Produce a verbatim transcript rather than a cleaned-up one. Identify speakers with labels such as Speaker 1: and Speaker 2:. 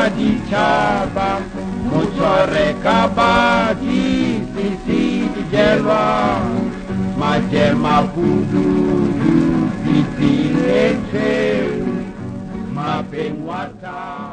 Speaker 1: ditšhaba motshware ka baki sisi dijelwa majema kudu ditinetše mapeng wa ta